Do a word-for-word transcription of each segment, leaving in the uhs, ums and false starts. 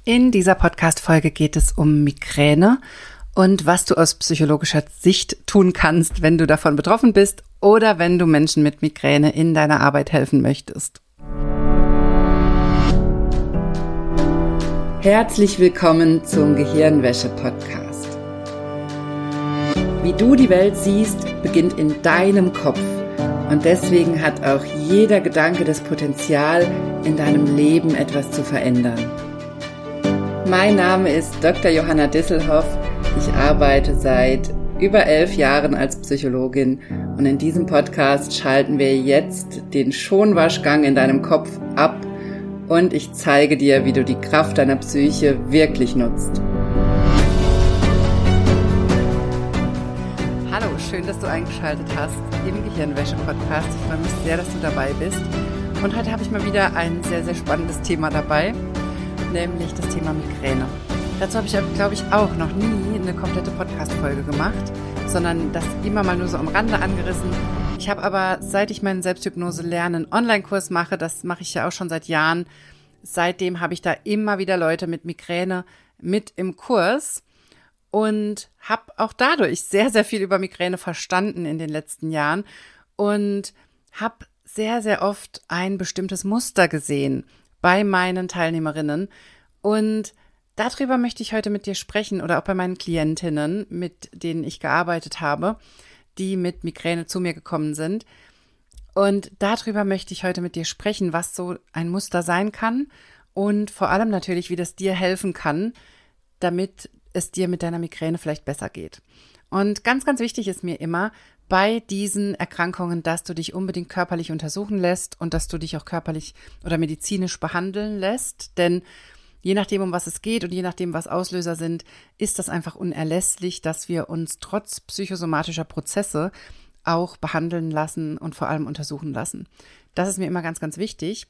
In dieser Podcast-Folge geht es um Migräne und was du aus psychologischer Sicht tun kannst, wenn du davon betroffen bist oder wenn du Menschen mit Migräne in deiner Arbeit helfen möchtest. Herzlich willkommen zum Gehirnwäsche-Podcast. Wie du die Welt siehst, beginnt in deinem Kopf. Und deswegen hat auch jeder Gedanke das Potenzial, in deinem Leben etwas zu verändern. Mein Name ist Doktor Johanna Disselhoff. Ich arbeite seit über elf Jahren als Psychologin und in diesem Podcast schalten wir jetzt den Schonwaschgang in deinem Kopf ab und ich zeige dir, wie du die Kraft deiner Psyche wirklich nutzt. Hallo, schön, dass du eingeschaltet hast im Gehirnwäsche-Podcast. Ich freue mich sehr, dass du dabei bist. Und heute habe ich mal wieder ein sehr, sehr spannendes Thema dabei, nämlich das Thema Migräne. Dazu habe ich, glaube ich, auch noch nie eine komplette Podcast-Folge gemacht, sondern das immer mal nur so am Rande angerissen. Ich habe aber, seit ich meinen Selbsthypnose-Lernen Online-Kurs mache, das mache ich ja auch schon seit Jahren, seitdem habe ich da immer wieder Leute mit Migräne mit im Kurs und habe auch dadurch sehr, sehr viel über Migräne verstanden in den letzten Jahren und habe sehr, sehr oft ein bestimmtes Muster gesehen bei meinen Teilnehmerinnen und darüber möchte ich heute mit dir sprechen oder auch bei meinen Klientinnen, mit denen ich gearbeitet habe, die mit Migräne zu mir gekommen sind. Und darüber möchte ich heute mit dir sprechen, was so ein Muster sein kann und vor allem natürlich, wie das dir helfen kann, damit es dir mit deiner Migräne vielleicht besser geht. Und ganz, ganz wichtig ist mir immer bei diesen Erkrankungen, dass du dich unbedingt körperlich untersuchen lässt und dass du dich auch körperlich oder medizinisch behandeln lässt, denn je nachdem, um was es geht und je nachdem, was Auslöser sind, ist das einfach unerlässlich, dass wir uns trotz psychosomatischer Prozesse auch behandeln lassen und vor allem untersuchen lassen. Das ist mir immer ganz, ganz wichtig.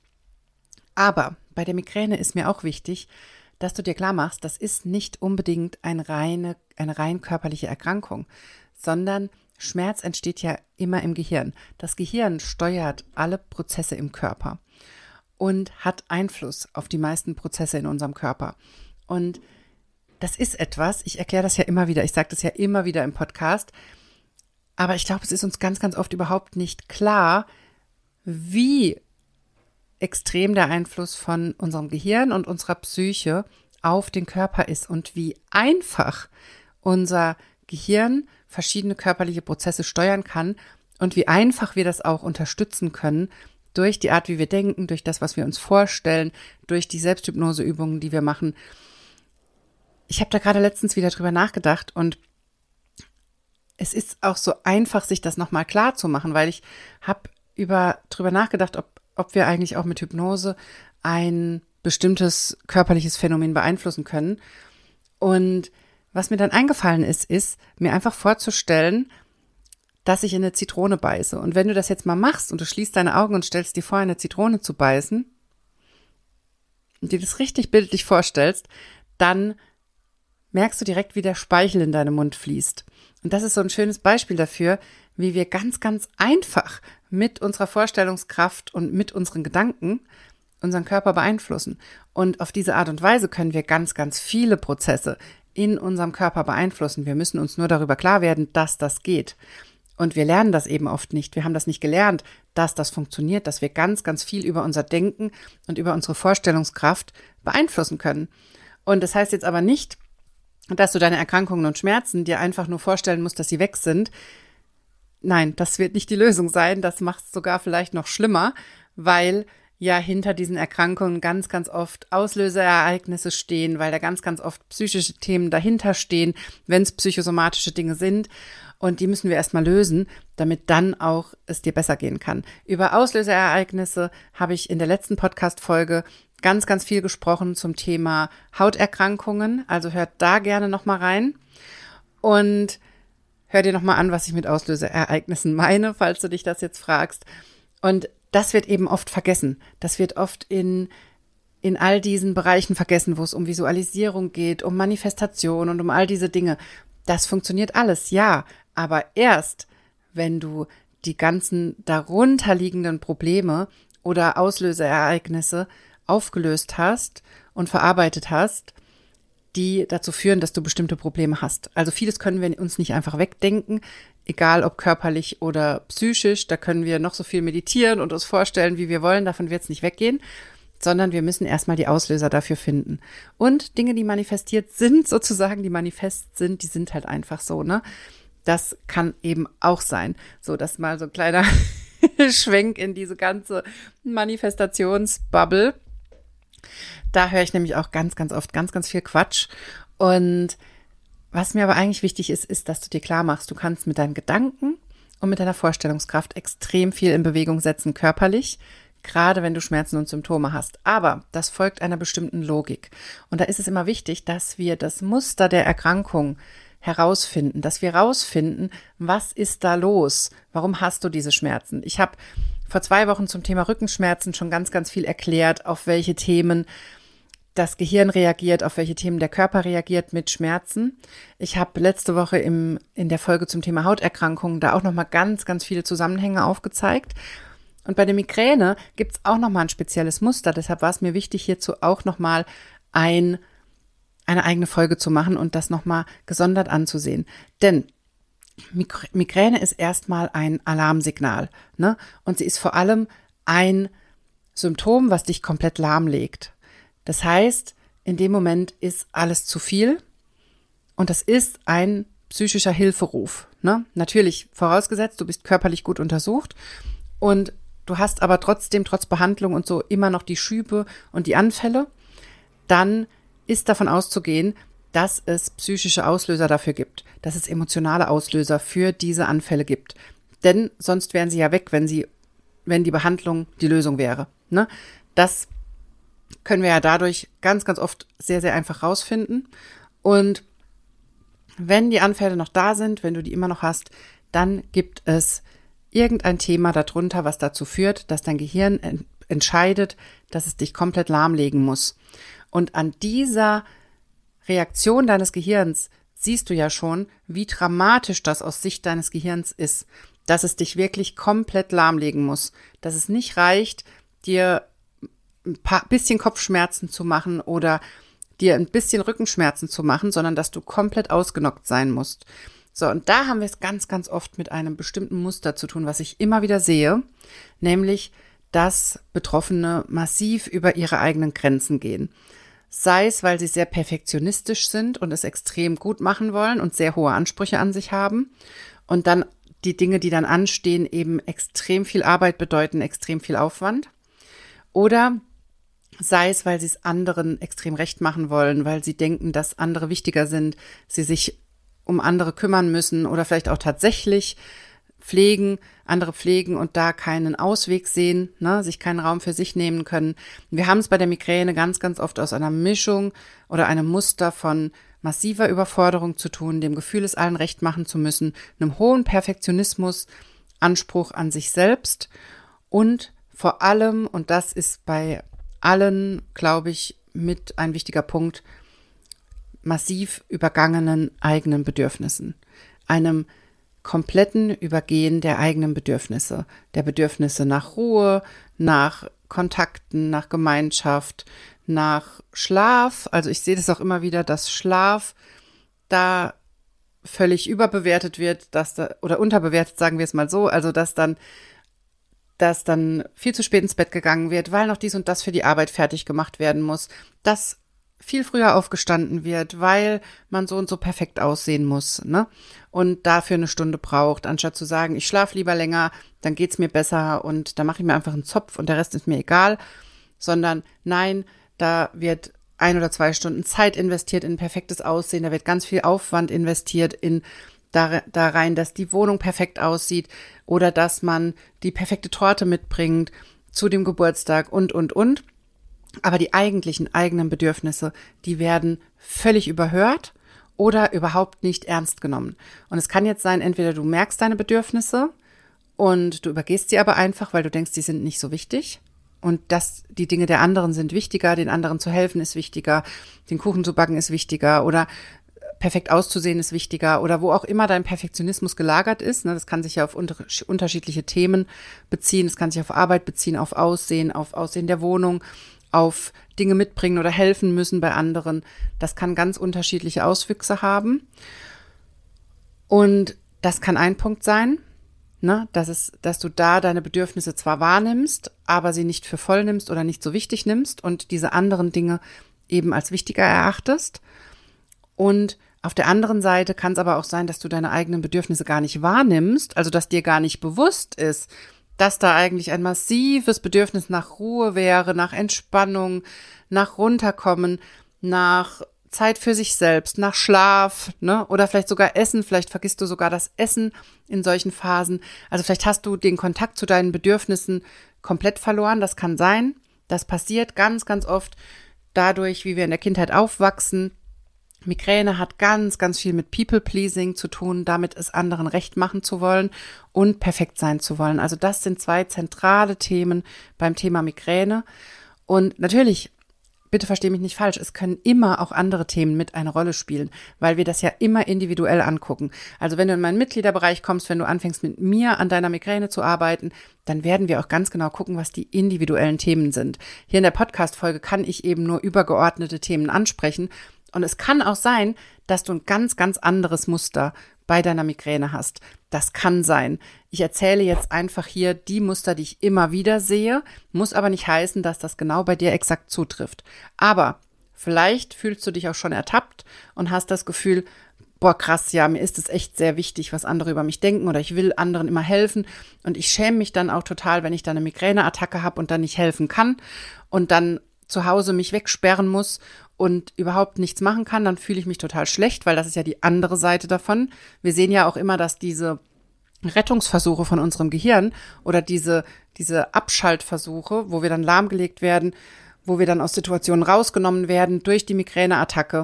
Aber bei der Migräne ist mir auch wichtig, dass du dir klar machst, das ist nicht unbedingt eine reine, eine rein körperliche Erkrankung, sondern Schmerz entsteht ja immer im Gehirn. Das Gehirn steuert alle Prozesse im Körper und hat Einfluss auf die meisten Prozesse in unserem Körper. Und das ist etwas, ich erkläre das ja immer wieder, ich sage das ja immer wieder im Podcast, aber ich glaube, es ist uns ganz, ganz oft überhaupt nicht klar, wie extrem der Einfluss von unserem Gehirn und unserer Psyche auf den Körper ist und wie einfach unser Gehirn verschiedene körperliche Prozesse steuern kann und wie einfach wir das auch unterstützen können durch die Art, wie wir denken, durch das, was wir uns vorstellen, durch die Selbsthypnoseübungen, die wir machen. Ich habe da gerade letztens wieder drüber nachgedacht und es ist auch so einfach, sich das nochmal klar zu machen, weil ich habe über drüber nachgedacht, ob, ob wir eigentlich auch mit Hypnose ein bestimmtes körperliches Phänomen beeinflussen können. Und was mir dann eingefallen ist, ist, mir einfach vorzustellen, dass ich in eine Zitrone beiße. Und wenn du das jetzt mal machst und du schließt deine Augen und stellst dir vor, eine Zitrone zu beißen und dir das richtig bildlich vorstellst, dann merkst du direkt, wie der Speichel in deinem Mund fließt. Und das ist so ein schönes Beispiel dafür, wie wir ganz, ganz einfach mit unserer Vorstellungskraft und mit unseren Gedanken unseren Körper beeinflussen. Und auf diese Art und Weise können wir ganz, ganz viele Prozesse in unserem Körper beeinflussen. Wir müssen uns nur darüber klar werden, dass das geht. Und wir lernen das eben oft nicht. Wir haben das nicht gelernt, dass das funktioniert, dass wir ganz, ganz viel über unser Denken und über unsere Vorstellungskraft beeinflussen können. Und das heißt jetzt aber nicht, dass du deine Erkrankungen und Schmerzen dir einfach nur vorstellen musst, dass sie weg sind. Nein, das wird nicht die Lösung sein. Das macht es sogar vielleicht noch schlimmer, weil ja hinter diesen Erkrankungen ganz, ganz oft Auslöserereignisse stehen, weil da ganz, ganz oft psychische Themen dahinter stehen, wenn es psychosomatische Dinge sind. Und die müssen wir erstmal lösen, damit dann auch es dir besser gehen kann. Über Auslöserereignisse habe ich in der letzten Podcast-Folge ganz, ganz viel gesprochen zum Thema Hauterkrankungen. Also hört da gerne nochmal rein und hör dir nochmal an, was ich mit Auslöseereignissen meine, falls du dich das jetzt fragst. Und das wird eben oft vergessen. Das wird oft in, in all diesen Bereichen vergessen, wo es um Visualisierung geht, um Manifestation und um all diese Dinge. Das funktioniert alles, ja, aber erst, wenn du die ganzen darunterliegenden Probleme oder Auslöseereignisse aufgelöst hast und verarbeitet hast, die dazu führen, dass du bestimmte Probleme hast. Also vieles können wir uns nicht einfach wegdenken, egal ob körperlich oder psychisch. Da können wir noch so viel meditieren und uns vorstellen, wie wir wollen, davon wird es nicht weggehen, sondern wir müssen erstmal die Auslöser dafür finden. Und Dinge, die manifestiert sind, sozusagen, die manifest sind, die sind halt einfach so, ne? Das kann eben auch sein. So, das mal so ein kleiner Schwenk in diese ganze Manifestationsbubble. Da höre ich nämlich auch ganz, ganz oft ganz, ganz viel Quatsch. Und was mir aber eigentlich wichtig ist, ist, dass du dir klar machst, du kannst mit deinen Gedanken und mit deiner Vorstellungskraft extrem viel in Bewegung setzen, körperlich, gerade wenn du Schmerzen und Symptome hast. Aber das folgt einer bestimmten Logik. Und da ist es immer wichtig, dass wir das Muster der Erkrankung herausfinden, dass wir herausfinden, was ist da los? Warum hast du diese Schmerzen? Ich habe vor zwei Wochen zum Thema Rückenschmerzen schon ganz, ganz viel erklärt, auf welche Themen das Gehirn reagiert, auf welche Themen der Körper reagiert mit Schmerzen. Ich habe letzte Woche im, in der Folge zum Thema Hauterkrankungen da auch nochmal ganz, ganz viele Zusammenhänge aufgezeigt. Und bei der Migräne gibt es auch nochmal ein spezielles Muster. Deshalb war es mir wichtig, hierzu auch nochmal ein, eine eigene Folge zu machen und das nochmal gesondert anzusehen. Denn Migräne ist erstmal ein Alarmsignal, ne? Und sie ist vor allem ein Symptom, was dich komplett lahmlegt. Das heißt, in dem Moment ist alles zu viel und das ist ein psychischer Hilferuf, ne? Natürlich vorausgesetzt, du bist körperlich gut untersucht und du hast aber trotzdem, trotz Behandlung und so, immer noch die Schübe und die Anfälle, dann ist davon auszugehen, dass es psychische Auslöser dafür gibt, dass es emotionale Auslöser für diese Anfälle gibt. Denn sonst wären sie ja weg, wenn sie, wenn die Behandlung die Lösung wäre, ne? Das können wir ja dadurch ganz, ganz oft sehr, sehr einfach rausfinden. Und wenn die Anfälle noch da sind, wenn du die immer noch hast, dann gibt es irgendein Thema darunter, was dazu führt, dass dein Gehirn en- entscheidet, dass es dich komplett lahmlegen muss. Und an dieser Reaktion deines Gehirns siehst du ja schon, wie dramatisch das aus Sicht deines Gehirns ist, dass es dich wirklich komplett lahmlegen muss, dass es nicht reicht, dir ein paar bisschen Kopfschmerzen zu machen oder dir ein bisschen Rückenschmerzen zu machen, sondern dass du komplett ausgenockt sein musst. So, und da haben wir es ganz, ganz oft mit einem bestimmten Muster zu tun, was ich immer wieder sehe, nämlich, dass Betroffene massiv über ihre eigenen Grenzen gehen. Sei es, weil sie sehr perfektionistisch sind und es extrem gut machen wollen und sehr hohe Ansprüche an sich haben und dann die Dinge, die dann anstehen, eben extrem viel Arbeit bedeuten, extrem viel Aufwand. Oder sei es, weil sie es anderen extrem recht machen wollen, weil sie denken, dass andere wichtiger sind, sie sich um andere kümmern müssen oder vielleicht auch tatsächlich pflegen, andere pflegen und da keinen Ausweg sehen, ne, sich keinen Raum für sich nehmen können. Wir haben es bei der Migräne ganz, ganz oft aus einer Mischung oder einem Muster von massiver Überforderung zu tun, dem Gefühl, es allen recht machen zu müssen, einem hohen Perfektionismus, Anspruch an sich selbst und vor allem, und das ist bei allen, glaube ich, mit ein wichtiger Punkt, massiv übergangenen eigenen Bedürfnissen, einem kompletten Übergehen der eigenen Bedürfnisse, der Bedürfnisse nach Ruhe, nach Kontakten, nach Gemeinschaft, nach Schlaf. Also ich sehe das auch immer wieder, dass Schlaf da völlig überbewertet wird, dass da, oder unterbewertet, sagen wir es mal so, also dass dann dass dann viel zu spät ins Bett gegangen wird, weil noch dies und das für die Arbeit fertig gemacht werden muss, dass viel früher aufgestanden wird, weil man so und so perfekt aussehen muss, ne? Und dafür eine Stunde braucht, anstatt zu sagen, ich schlafe lieber länger, dann geht's mir besser und da mache ich mir einfach einen Zopf und der Rest ist mir egal, sondern nein, da wird ein oder zwei Stunden Zeit investiert in ein perfektes Aussehen, da wird ganz viel Aufwand investiert in da, da rein, dass die Wohnung perfekt aussieht oder dass man die perfekte Torte mitbringt zu dem Geburtstag und, und, und. Aber die eigentlichen eigenen Bedürfnisse, die werden völlig überhört oder überhaupt nicht ernst genommen. Und es kann jetzt sein, entweder du merkst deine Bedürfnisse und du übergehst sie aber einfach, weil du denkst, die sind nicht so wichtig. Und dass die Dinge der anderen sind wichtiger, den anderen zu helfen ist wichtiger, den Kuchen zu backen ist wichtiger oder perfekt auszusehen ist wichtiger oder wo auch immer dein Perfektionismus gelagert ist. Ne, das kann sich ja auf unter- unterschiedliche Themen beziehen. Es kann sich auf Arbeit beziehen, auf Aussehen, auf Aussehen der Wohnung, auf Dinge mitbringen oder helfen müssen bei anderen. Das kann ganz unterschiedliche Auswüchse haben. Und das kann ein Punkt sein, ne, dass es, dass du da deine Bedürfnisse zwar wahrnimmst, aber sie nicht für voll nimmst oder nicht so wichtig nimmst und diese anderen Dinge eben als wichtiger erachtest. Und auf der anderen Seite kann es aber auch sein, dass du deine eigenen Bedürfnisse gar nicht wahrnimmst, also dass dir gar nicht bewusst ist, dass da eigentlich ein massives Bedürfnis nach Ruhe wäre, nach Entspannung, nach Runterkommen, nach Zeit für sich selbst, nach Schlaf, ne? Oder vielleicht sogar Essen, vielleicht vergisst du sogar das Essen in solchen Phasen. Also vielleicht hast du den Kontakt zu deinen Bedürfnissen komplett verloren, das kann sein. Das passiert ganz, ganz oft dadurch, wie wir in der Kindheit aufwachsen. Migräne hat ganz, ganz viel mit People-Pleasing zu tun, damit es anderen recht machen zu wollen und perfekt sein zu wollen. Also das sind zwei zentrale Themen beim Thema Migräne. Und natürlich, bitte versteh mich nicht falsch, es können immer auch andere Themen mit eine Rolle spielen, weil wir das ja immer individuell angucken. Also wenn du in meinen Mitgliederbereich kommst, wenn du anfängst mit mir an deiner Migräne zu arbeiten, dann werden wir auch ganz genau gucken, was die individuellen Themen sind. Hier in der Podcast-Folge kann ich eben nur übergeordnete Themen ansprechen. Und es kann auch sein, dass du ein ganz, ganz anderes Muster bei deiner Migräne hast. Das kann sein. Ich erzähle jetzt einfach hier die Muster, die ich immer wieder sehe, muss aber nicht heißen, dass das genau bei dir exakt zutrifft. Aber vielleicht fühlst du dich auch schon ertappt und hast das Gefühl, boah krass, ja, mir ist es echt sehr wichtig, was andere über mich denken oder ich will anderen immer helfen und ich schäme mich dann auch total, wenn ich dann eine Migräneattacke habe und dann nicht helfen kann und dann zu Hause mich wegsperren muss und überhaupt nichts machen kann, dann fühle ich mich total schlecht, weil das ist ja die andere Seite davon. Wir sehen ja auch immer, dass diese Rettungsversuche von unserem Gehirn oder diese, diese Abschaltversuche, wo wir dann lahmgelegt werden, wo wir dann aus Situationen rausgenommen werden durch die Migräneattacke,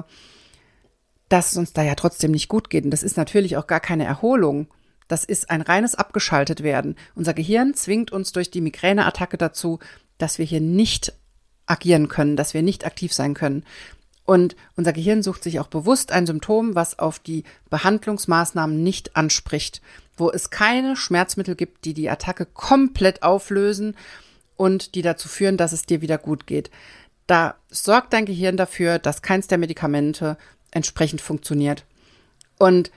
dass es uns da ja trotzdem nicht gut geht. Und das ist natürlich auch gar keine Erholung. Das ist ein reines Abgeschaltet-Werden. Unser Gehirn zwingt uns durch die Migräneattacke dazu, dass wir hier nicht agieren können, dass wir nicht aktiv sein können. Und unser Gehirn sucht sich auch bewusst ein Symptom, was auf die Behandlungsmaßnahmen nicht anspricht, wo es keine Schmerzmittel gibt, die die Attacke komplett auflösen und die dazu führen, dass es dir wieder gut geht. Da sorgt dein Gehirn dafür, dass keins der Medikamente entsprechend funktioniert. Und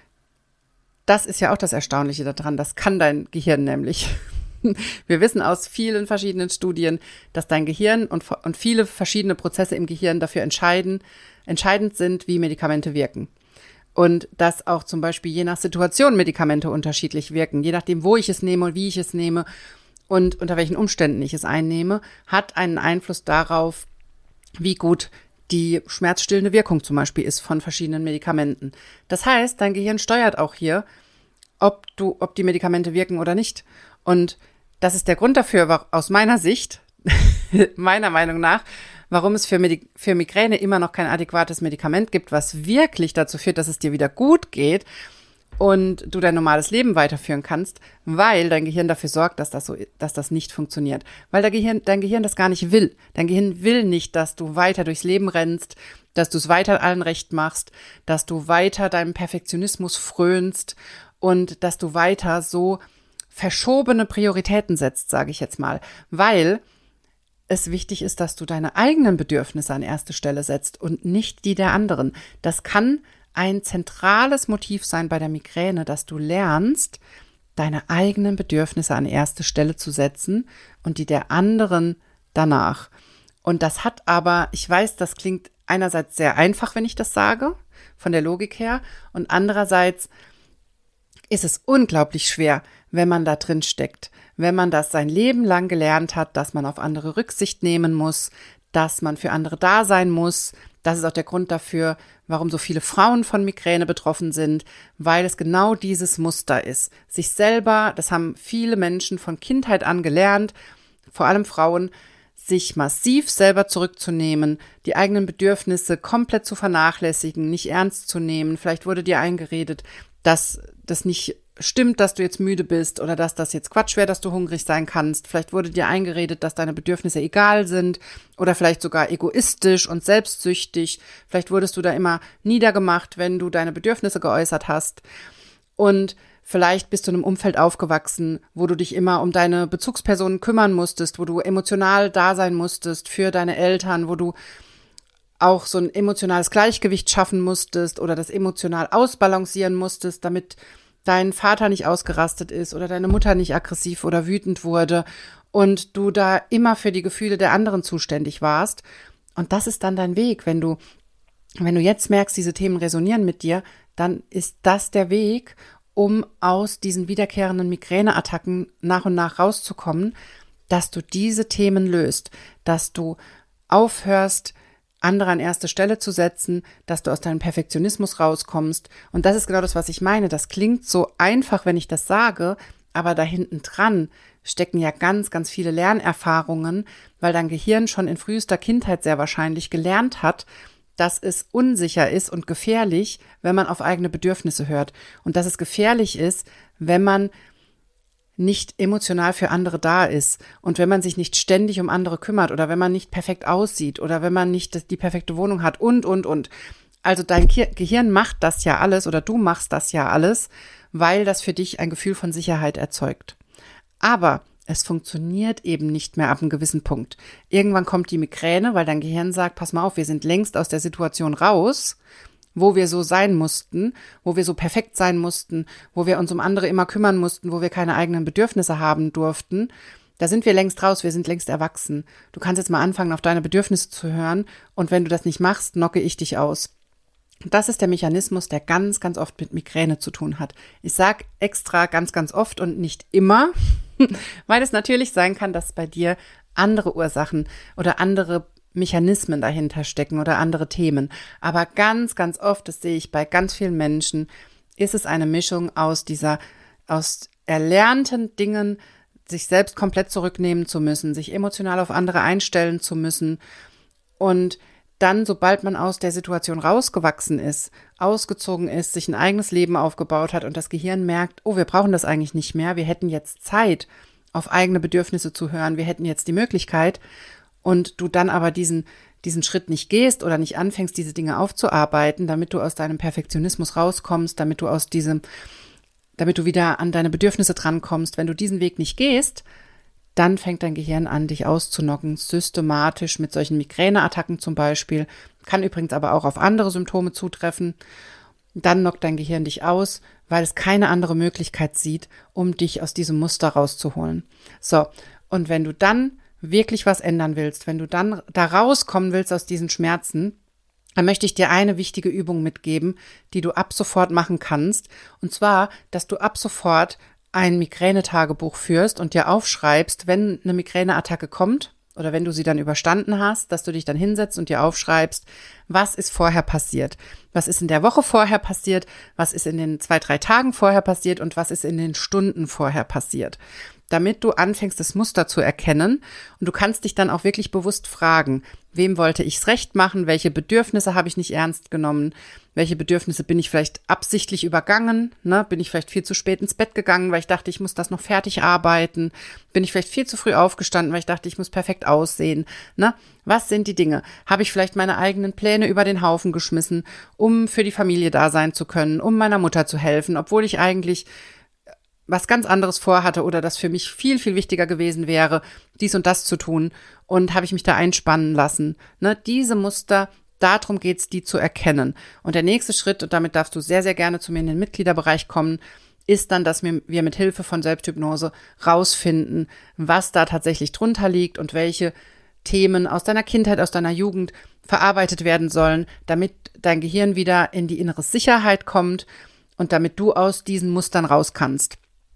das ist ja auch das Erstaunliche daran, das kann dein Gehirn nämlich. Wir wissen aus vielen verschiedenen Studien, dass dein Gehirn und, und viele verschiedene Prozesse im Gehirn dafür entscheiden, entscheidend sind, wie Medikamente wirken. Und dass auch zum Beispiel je nach Situation Medikamente unterschiedlich wirken. Je nachdem, wo ich es nehme und wie ich es nehme und unter welchen Umständen ich es einnehme, hat einen Einfluss darauf, wie gut die schmerzstillende Wirkung zum Beispiel ist von verschiedenen Medikamenten. Das heißt, dein Gehirn steuert auch hier, ob du, ob die Medikamente wirken oder nicht. Und das ist der Grund dafür, aus meiner Sicht, meiner Meinung nach, warum es für, Medi- für Migräne immer noch kein adäquates Medikament gibt, was wirklich dazu führt, dass es dir wieder gut geht und du dein normales Leben weiterführen kannst, weil dein Gehirn dafür sorgt, dass das so, dass das nicht funktioniert. Weil dein Gehirn, dein Gehirn das gar nicht will. Dein Gehirn will nicht, dass du weiter durchs Leben rennst, dass du es weiter allen recht machst, dass du weiter deinem Perfektionismus frönst und dass du weiter so verschobene Prioritäten setzt, sage ich jetzt mal, weil es wichtig ist, dass du deine eigenen Bedürfnisse an erste Stelle setzt und nicht die der anderen. Das kann ein zentrales Motiv sein bei der Migräne, dass du lernst, deine eigenen Bedürfnisse an erste Stelle zu setzen und die der anderen danach. Und das hat aber, ich weiß, das klingt einerseits sehr einfach, wenn ich das sage, von der Logik her, und andererseits ist es unglaublich schwer, wenn man da drin steckt, wenn man das sein Leben lang gelernt hat, dass man auf andere Rücksicht nehmen muss, dass man für andere da sein muss. Das ist auch der Grund dafür, warum so viele Frauen von Migräne betroffen sind, weil es genau dieses Muster ist. Sich selber, das haben viele Menschen von Kindheit an gelernt, vor allem Frauen, sich massiv selber zurückzunehmen, die eigenen Bedürfnisse komplett zu vernachlässigen, nicht ernst zu nehmen. Vielleicht wurde dir eingeredet, dass das nicht stimmt, dass du jetzt müde bist oder dass das jetzt Quatsch wäre, dass du hungrig sein kannst. Vielleicht wurde dir eingeredet, dass deine Bedürfnisse egal sind oder vielleicht sogar egoistisch und selbstsüchtig. Vielleicht wurdest du da immer niedergemacht, wenn du deine Bedürfnisse geäußert hast. Und Vielleicht bist du in einem Umfeld aufgewachsen, wo du dich immer um deine Bezugspersonen kümmern musstest, wo du emotional da sein musstest für deine Eltern, wo du auch so ein emotionales Gleichgewicht schaffen musstest oder das emotional ausbalancieren musstest, damit dein Vater nicht ausgerastet ist oder deine Mutter nicht aggressiv oder wütend wurde und du da immer für die Gefühle der anderen zuständig warst. Und das ist dann dein Weg. Wenn du, wenn du jetzt merkst, diese Themen resonieren mit dir, dann ist das der Weg, um aus diesen wiederkehrenden Migräneattacken nach und nach rauszukommen, dass du diese Themen löst, dass du aufhörst, andere an erste Stelle zu setzen, dass du aus deinem Perfektionismus rauskommst. Und das ist genau das, was ich meine. Das klingt so einfach, wenn ich das sage, aber da hinten dran stecken ja ganz, ganz viele Lernerfahrungen, weil dein Gehirn schon in frühester Kindheit sehr wahrscheinlich gelernt hat, dass es unsicher ist und gefährlich, wenn man auf eigene Bedürfnisse hört. Und dass es gefährlich ist, wenn man nicht emotional für andere da ist und wenn man sich nicht ständig um andere kümmert oder wenn man nicht perfekt aussieht oder wenn man nicht die perfekte Wohnung hat und, und, und. Also dein Gehirn macht das ja alles oder du machst das ja alles, weil das für dich ein Gefühl von Sicherheit erzeugt. Aber es funktioniert eben nicht mehr ab einem gewissen Punkt. Irgendwann kommt die Migräne, weil dein Gehirn sagt, pass mal auf, wir sind längst aus der Situation raus, wo wir so sein mussten, wo wir so perfekt sein mussten, wo wir uns um andere immer kümmern mussten, wo wir keine eigenen Bedürfnisse haben durften. Da sind wir längst raus, wir sind längst erwachsen. Du kannst jetzt mal anfangen, auf deine Bedürfnisse zu hören und wenn du das nicht machst, knocke ich dich aus. Das ist der Mechanismus, der ganz, ganz oft mit Migräne zu tun hat. Ich sage extra ganz, ganz oft und nicht immer, weil es natürlich sein kann, dass bei dir andere Ursachen oder andere Mechanismen dahinter stecken oder andere Themen. Aber ganz, ganz oft, das sehe ich bei ganz vielen Menschen, ist es eine Mischung aus dieser, aus erlernten Dingen, sich selbst komplett zurücknehmen zu müssen, sich emotional auf andere einstellen zu müssen und dann, sobald man aus der Situation rausgewachsen ist, ausgezogen ist, sich ein eigenes Leben aufgebaut hat und das Gehirn merkt, oh, wir brauchen das eigentlich nicht mehr, wir hätten jetzt Zeit, auf eigene Bedürfnisse zu hören, wir hätten jetzt die Möglichkeit, und du dann aber diesen, diesen Schritt nicht gehst oder nicht anfängst, diese Dinge aufzuarbeiten, damit du aus deinem Perfektionismus rauskommst, damit du aus diesem, damit du wieder an deine Bedürfnisse drankommst, wenn du diesen Weg nicht gehst, dann fängt dein Gehirn an, dich auszunocken, systematisch mit solchen Migräneattacken zum Beispiel, kann übrigens aber auch auf andere Symptome zutreffen. Dann knockt dein Gehirn dich aus, weil es keine andere Möglichkeit sieht, um dich aus diesem Muster rauszuholen. So, und wenn du dann wirklich was ändern willst, wenn du dann da rauskommen willst aus diesen Schmerzen, dann möchte ich dir eine wichtige Übung mitgeben, die du ab sofort machen kannst. Und zwar, dass du ab sofort ein Migränetagebuch führst und dir aufschreibst, wenn eine Migräneattacke kommt oder wenn du sie dann überstanden hast, dass du dich dann hinsetzt und dir aufschreibst, was ist vorher passiert? Was ist in der Woche vorher passiert? Was ist in den zwei, drei Tagen vorher passiert? Und was ist in den Stunden vorher passiert? Damit du anfängst, das Muster zu erkennen und du kannst dich dann auch wirklich bewusst fragen, wem wollte ich's recht machen, welche Bedürfnisse habe ich nicht ernst genommen, welche Bedürfnisse bin ich vielleicht absichtlich übergangen, ne? Bin ich vielleicht viel zu spät ins Bett gegangen, weil ich dachte, ich muss das noch fertig arbeiten, bin ich vielleicht viel zu früh aufgestanden, weil ich dachte, ich muss perfekt aussehen, ne? Was sind die Dinge? Habe ich vielleicht meine eigenen Pläne über den Haufen geschmissen, um für die Familie da sein zu können, um meiner Mutter zu helfen, obwohl ich eigentlich was ganz anderes vorhatte oder das für mich viel, viel wichtiger gewesen wäre, dies und das zu tun, und habe ich mich da einspannen lassen. Ne? Diese Muster, darum geht's, die zu erkennen. Und der nächste Schritt, und damit darfst du sehr, sehr gerne zu mir in den Mitgliederbereich kommen, ist dann, dass wir, wir mit Hilfe von Selbsthypnose rausfinden, was da tatsächlich drunter liegt und welche Themen aus deiner Kindheit, aus deiner Jugend verarbeitet werden sollen, damit dein Gehirn wieder in die innere Sicherheit kommt und damit du aus diesen Mustern raus kannst.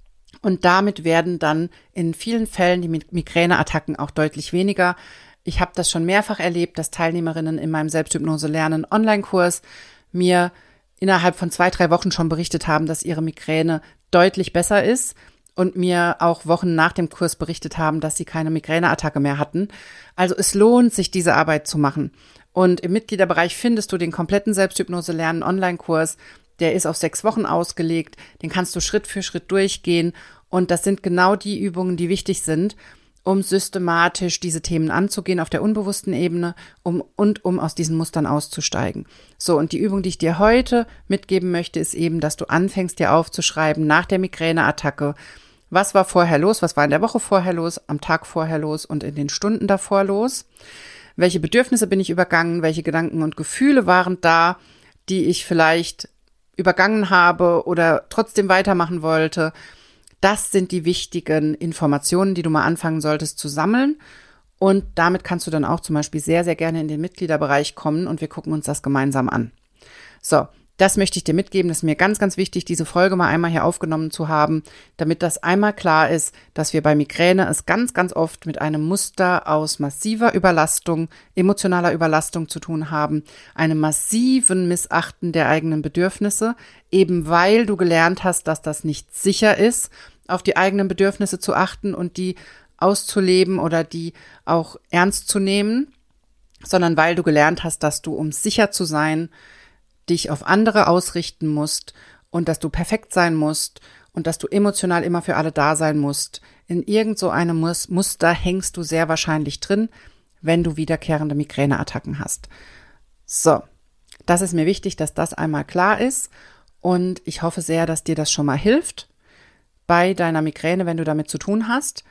Und damit werden dann in vielen Fällen die Migräneattacken auch deutlich weniger. Ich habe das schon mehrfach erlebt, dass Teilnehmerinnen in meinem Selbsthypnose-Lernen Online-Kurs mir innerhalb von zwei, drei Wochen schon berichtet haben, dass ihre Migräne deutlich besser ist und mir auch Wochen nach dem Kurs berichtet haben, dass sie keine Migräneattacke mehr hatten. Also es lohnt sich, diese Arbeit zu machen. Und im Mitgliederbereich findest du den kompletten Selbsthypnose-Lernen Online-Kurs. Der ist auf sechs Wochen ausgelegt, den kannst du Schritt für Schritt durchgehen und das sind genau die Übungen, die wichtig sind, um systematisch diese Themen anzugehen auf der unbewussten Ebene um, und um aus diesen Mustern auszusteigen. So, und die Übung, die ich dir heute mitgeben möchte, ist eben, dass du anfängst, dir aufzuschreiben nach der Migräneattacke, was war vorher los, was war in der Woche vorher los, am Tag vorher los und in den Stunden davor los. Welche Bedürfnisse bin ich übergangen, welche Gedanken und Gefühle waren da, die ich vielleicht übergangen habe oder trotzdem weitermachen wollte. Das sind die wichtigen Informationen, die du mal anfangen solltest zu sammeln. Und damit kannst du dann auch zum Beispiel sehr, sehr gerne in den Mitgliederbereich kommen und wir gucken uns das gemeinsam an. So, das möchte ich dir mitgeben. Das ist mir ganz, ganz wichtig, diese Folge mal einmal hier aufgenommen zu haben, damit das einmal klar ist, dass wir bei Migräne es ganz, ganz oft mit einem Muster aus massiver Überlastung, emotionaler Überlastung zu tun haben, einem massiven Missachten der eigenen Bedürfnisse, eben weil du gelernt hast, dass das nicht sicher ist, auf die eigenen Bedürfnisse zu achten und die auszuleben oder die auch ernst zu nehmen, sondern weil du gelernt hast, dass du, um sicher zu sein, dich auf andere ausrichten musst und dass du perfekt sein musst und dass du emotional immer für alle da sein musst. In irgend so einem Muster hängst du sehr wahrscheinlich drin, wenn du wiederkehrende Migräneattacken hast. So, das ist mir wichtig, dass das einmal klar ist und ich hoffe sehr, dass dir das schon mal hilft bei deiner Migräne, wenn du damit zu tun hast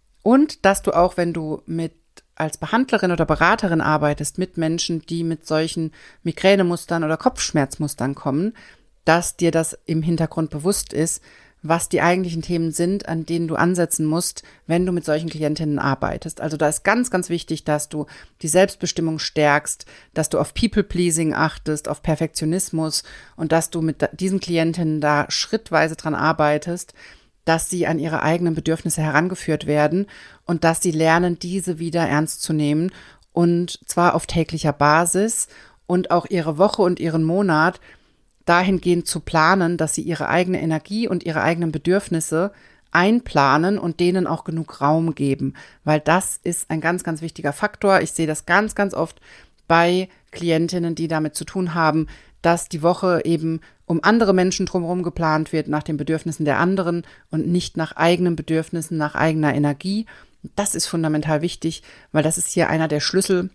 und dass du auch, wenn du mit als Behandlerin oder Beraterin arbeitest mit Menschen, die mit solchen Migränemustern oder Kopfschmerzmustern kommen, dass dir das im Hintergrund bewusst ist, was die eigentlichen Themen sind, an denen du ansetzen musst, wenn du mit solchen Klientinnen arbeitest. Also da ist ganz, ganz wichtig, dass du die Selbstbestimmung stärkst, dass du auf People-Pleasing achtest, auf Perfektionismus und dass du mit diesen Klientinnen da schrittweise dran arbeitest, dass sie an ihre eigenen Bedürfnisse herangeführt werden und dass sie lernen, diese wieder ernst zu nehmen und zwar auf täglicher Basis und auch ihre Woche und ihren Monat dahingehend zu planen, dass sie ihre eigene Energie und ihre eigenen Bedürfnisse einplanen und denen auch genug Raum geben, weil das ist ein ganz, ganz wichtiger Faktor. Ich sehe das ganz, ganz oft bei Klientinnen, die damit zu tun haben, dass die Woche eben um andere Menschen drumherum geplant wird, nach den Bedürfnissen der anderen und nicht nach eigenen Bedürfnissen, nach eigener Energie. Das ist fundamental wichtig, weil das ist hier einer der Schlüssel,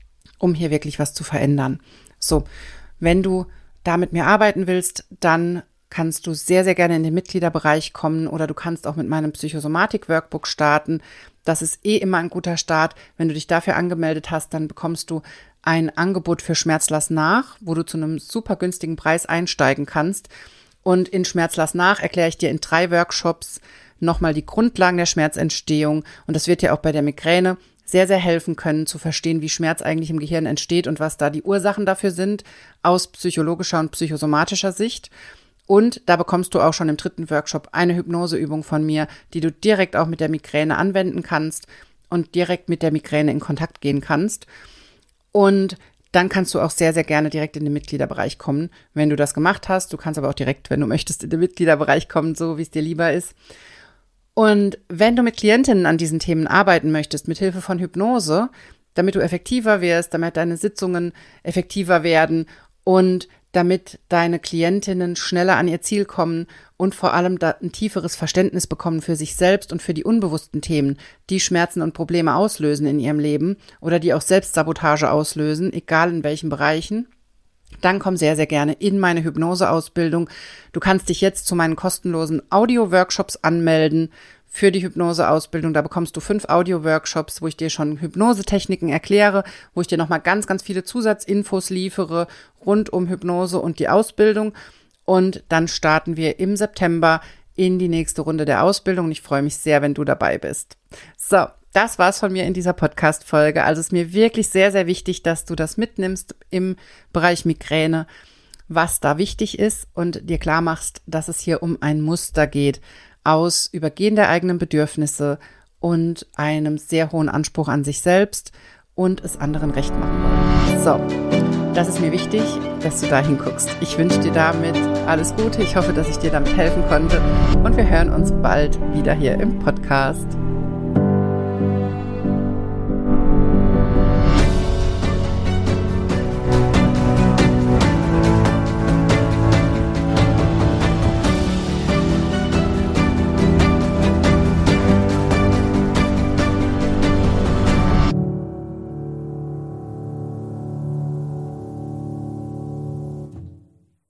um hier wirklich was zu verändern. So, wenn du da mit mir arbeiten willst, dann kannst du sehr, sehr gerne in den Mitgliederbereich kommen oder du kannst auch mit meinem Psychosomatik-Workbook starten. Das ist eh immer ein guter Start. Wenn du dich dafür angemeldet hast, dann bekommst du ein Angebot für Schmerz lass nach, wo du zu einem super günstigen Preis einsteigen kannst. Und in Schmerz lass nach erkläre ich dir in drei Workshops nochmal die Grundlagen der Schmerzentstehung. Und das wird dir auch bei der Migräne sehr, sehr helfen können, zu verstehen, wie Schmerz eigentlich im Gehirn entsteht und was da die Ursachen dafür sind, aus psychologischer und psychosomatischer Sicht. Und da bekommst du auch schon im dritten Workshop eine Hypnoseübung von mir, die du direkt auch mit der Migräne anwenden kannst und direkt mit der Migräne in Kontakt gehen kannst. Und dann kannst du auch sehr, sehr gerne direkt in den Mitgliederbereich kommen, wenn du das gemacht hast. Du kannst aber auch direkt, wenn du möchtest, in den Mitgliederbereich kommen, so wie es dir lieber ist. Und wenn du mit Klientinnen an diesen Themen arbeiten möchtest, mit Hilfe von Hypnose, damit du effektiver wirst, damit deine Sitzungen effektiver werden und damit deine Klientinnen schneller an ihr Ziel kommen und vor allem da ein tieferes Verständnis bekommen für sich selbst und für die unbewussten Themen, die Schmerzen und Probleme auslösen in ihrem Leben oder die auch Selbstsabotage auslösen, egal in welchen Bereichen, dann komm sehr, sehr gerne in meine Hypnoseausbildung. Du kannst dich jetzt zu meinen kostenlosen Audio-Workshops anmelden für die Hypnoseausbildung. Da bekommst du fünf Audio-Workshops, wo ich dir schon Hypnosetechniken erkläre, wo ich dir nochmal ganz, ganz viele Zusatzinfos liefere rund um Hypnose und die Ausbildung. Und dann starten wir im September in die nächste Runde der Ausbildung. Und ich freue mich sehr, wenn du dabei bist. So, das war's von mir in dieser Podcast-Folge. Also es ist mir wirklich sehr, sehr wichtig, dass du das mitnimmst im Bereich Migräne, was da wichtig ist und dir klar machst, dass es hier um ein Muster geht aus Übergehen der eigenen Bedürfnisse und einem sehr hohen Anspruch an sich selbst und es anderen recht machen wollen. So, das ist mir wichtig, dass du da hinguckst. Ich wünsche dir damit alles Gute. Ich hoffe, dass ich dir damit helfen konnte und wir hören uns bald wieder hier im Podcast.